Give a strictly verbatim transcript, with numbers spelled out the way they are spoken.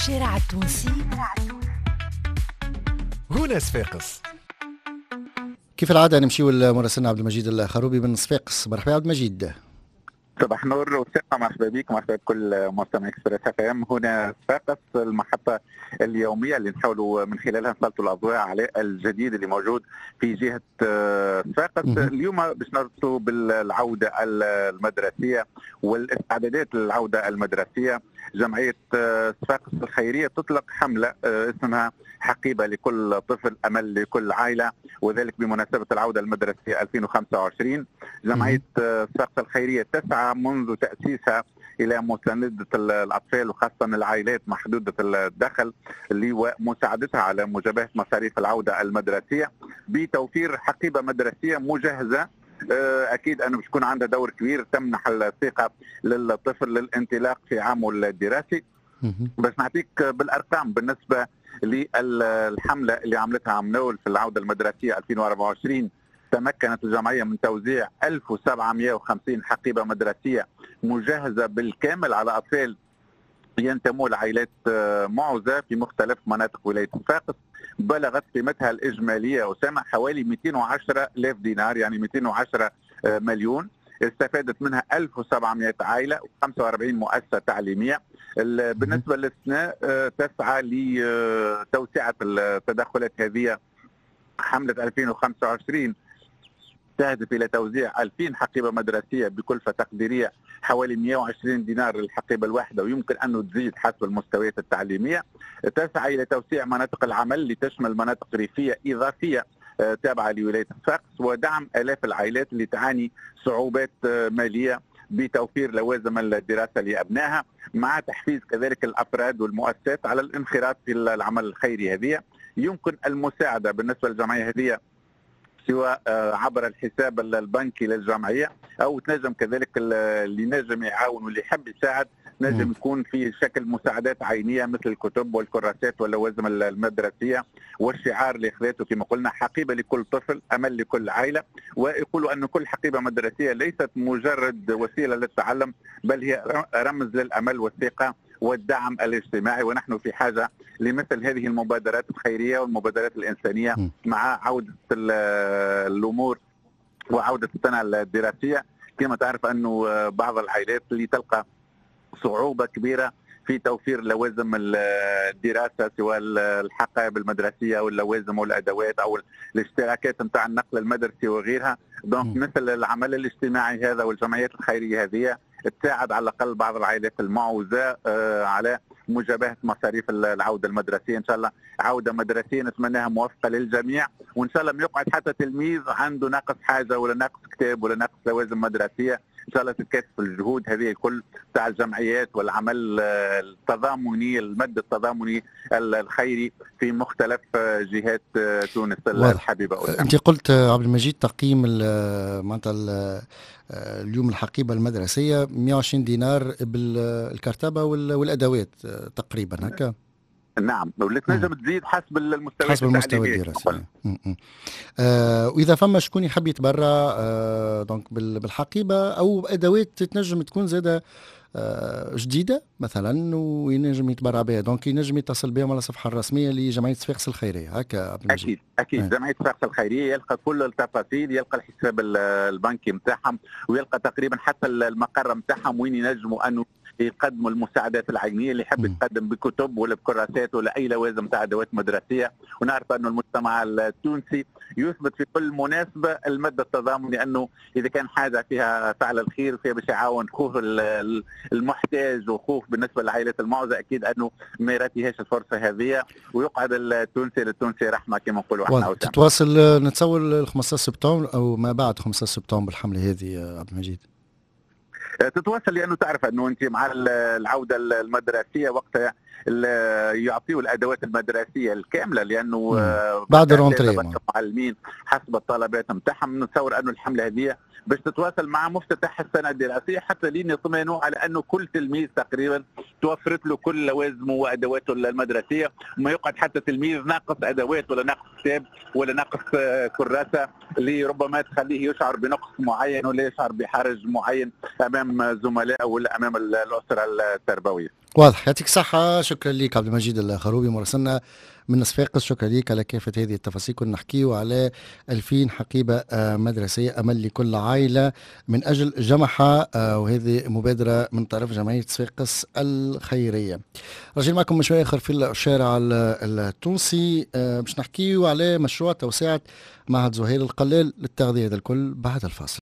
الشارع التونسي هنا صفاقس. كيف العادة نمشيو لمراسلنا عبد المجيد الخروبي من صفاقس. مرحبا عبد المجيد. صباح نور وثقة، مرحبا بك، مرحبا بكل مستمعي اكسبريس اف ام. هنا صفاقس، المحطة اليومية اللي نحاولوا من خلالها نسلطوا الأضواء على الجديد اللي موجود في جهة صفاقس. اليوم باش نربطوا بالعودة المدرسية والاستعدادات للعودة المدرسية. جمعية صفاقس الخيرية تطلق حملة اسمها حقيبة لكل طفل، أمل لكل عائلة، وذلك بمناسبة العودة المدرسية ألفين وخمسة وعشرين. جمعية صفاقس الخيرية تسعى منذ تأسيسها إلى مساندة الأطفال وخاصة العائلات محدودة الدخل ومساعدتها على مجابهة مصاريف العودة المدرسية بتوفير حقيبة مدرسية مجهزة. أكيد أنه باش يكون عندها دور كبير تمنح الثقة للطفل للانطلاق في عامه الدراسي. بس نعطيك بالأرقام بالنسبة للحملة اللي عملتها عم نول في العودة المدرسية ألفين وأربعة وعشرين. تمكنت الجمعية من توزيع ألف وسبعمئة وخمسين حقيبة مدرسية مجهزة بالكامل على أطفال ينتموا لعائلات معوزة في مختلف مناطق ولاية صفاقس. بلغت قيمتها الإجمالية أسامة حوالي مئتين وعشرة آلاف دينار، يعني مئتين وعشرة مليون. استفادت منها ألف وسبعمئة عائلة وخمسة وأربعين مؤسسة تعليمية. بالنسبة للسنة تسعى لتوسعة التدخلات هذه. حملة ألفين وخمسة وعشرين تهدف إلى توزيع ألفين حقيبة مدرسية بكلفة تقديرية حوالي مئة وعشرين دينار للحقيبة الواحدة، ويمكن أن تزيد حسب المستويات التعليمية. تسعى إلى توسيع مناطق العمل لتشمل مناطق ريفية إضافية تابعة لولاية صفاقس، ودعم آلاف العائلات اللي تعاني صعوبات مالية بتوفير لوازم الدراسة لأبنائها، مع تحفيز كذلك الأفراد والمؤسسات على الانخراط في العمل الخيري. هذه يمكن المساعدة بالنسبة للجمعية هذه سواء عبر الحساب البنكي للجمعية، أو تنجم كذلك اللي نجم يعاون واللي يحب يساعد نجم يكون في شكل مساعدات عينية مثل الكتب والكراسات واللوازم المدرسية. والشعار اللي خذته كما قلنا حقيبة لكل طفل، أمل لكل عائلة. ويقولوا أن كل حقيبة مدرسية ليست مجرد وسيلة للتعلم، بل هي رمز للأمل والثقة والدعم الاجتماعي. ونحن في حاجة لمثل هذه المبادرات الخيرية والمبادرات الإنسانية مع عودة الأمور وعودة السنة الدراسية. كما تعرف أنه بعض العائلات اللي تلقى صعوبة كبيرة في توفير لوازم الدراسة، سواء الحقائب المدرسية أو اللوازم والأدوات أو الاشتراكات نتاع النقل المدرسي وغيرها. دونك مثل العمل الاجتماعي هذا والجمعيات الخيرية هذه تساعد على الأقل بعض العائلات المعوزة على مجابهة مصاريف العودة المدرسية. إن شاء الله عودة مدرسية نتمناها موفقة للجميع، وإن شاء الله ما يقعد حتى تلميذ عنده ناقص حاجة ولا ناقص كتاب ولا ناقص لوازم مدرسية. إن شاء الله تتكاتف الجهود هذه الكل تاع الجمعيات والعمل التضامني، المد التضامني الخيري في مختلف جهات تونس الحبيبة. أنت قلت عبد المجيد تقييم معناتها اليوم الحقيبة المدرسية مئة وعشرين دينار بالكرتبة والأدوات تقريبا هكا. نعم، واللي تنجم تزيد حسب المستوى حسب المستوى الدراسي. آه واذا فما شكون يحب يتبرع آه دونك بالحقيبه او ادوات تنجم تكون زاده آه جديده مثلا وينجم يتبرع بها، دونك ينجم يتصل بهم على الصفحه الرسميه لجمعيه صفاقس الخيريه هكا. اكيد اكيد آه. جمعيه صفاقس الخيريه يلقى كل التفاصيل، يلقى الحساب البنكي نتاعهم، ويلقى تقريبا حتى المقر نتاعهم وين ينجموا انه يقدموا المساعدات العينيه اللي يحب يتقدم بكتب ولا بكراسات ولا اي لوازم تاع ادوات مدرسيه. ونعرف انه المجتمع التونسي يثبت في كل مناسبه المد التضامن، لانه اذا كان حاجه فيها فعل الخير فيها باش يعاون خوه المحتاج وخوه بالنسبه للعائلات المعوزه، اكيد انه ما يراتيهاش الفرصه هذه، ويقعد التونسي للتونسي رحمه كما نقولوا احنا. تتواصل نتصور خمسة عشر سبتمبر او ما بعد خمسة عشر سبتمبر الحمله هذه يا عبد المجيد؟ تتواصل لانه تعرف انه انت مع العوده المدرسيه وقتها يعطيوا الادوات المدرسيه الكامله، لانه بعد الرونتري المعلمين حسب الطلبات نتاعهم. نتصور انه الحمله هذه باش تتواصل مع مفتتح السنه الدراسيه حتى لين يطمئنوا على انه كل تلميذ تقريبا توفرت له كل لوازمه وادواته المدرسيه، وما يقعد حتى تلميذ ناقص ادوات ولا ناقص كتاب ولا ناقص كراسه اللي ربما تخليه يشعر بنقص معين ولا يشعر بحرج معين امام زملائه ولا امام الاسره التربويه. واضح، يعطيك الصحة. شكرا لك عبد المجيد الخروبي مراسلنا من صفاقس، شكرا لك على كافة هذه التفاصيل. كنا نحكيو على ألفين حقيبة آه، مدرسية، أمل لكل عائلة من أجل جمحة، آه، وهذه مبادرة من طرف جمعية صفاقس الخيرية. راجعين معكم من شوية آخر في الشارع ال- التونسي، آه، باش نحكيو على مشروع توسعة معهد زهير القلال للتغذية. هذا الكل بعد الفاصل.